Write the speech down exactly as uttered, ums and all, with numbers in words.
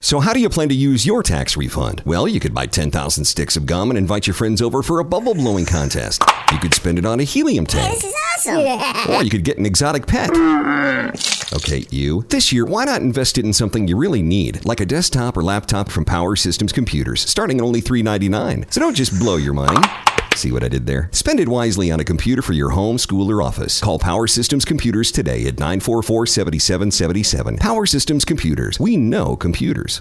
So how do you plan to use your tax refund? Well, you could buy ten thousand sticks of gum and invite your friends over for a bubble blowing contest. You could spend it on a helium tank. This is awesome. Or you could get an exotic pet. Okay, you. This year, why not invest it in something you really need, like a desktop or laptop from Power Systems Computers, starting at only three ninety-nine. So don't just blow your money. See what I did there? Spend it wisely on a computer for your home, school, or office. Call Power Systems Computers today at nine four four, seven seven seven seven. Power Systems Computers. We know computers.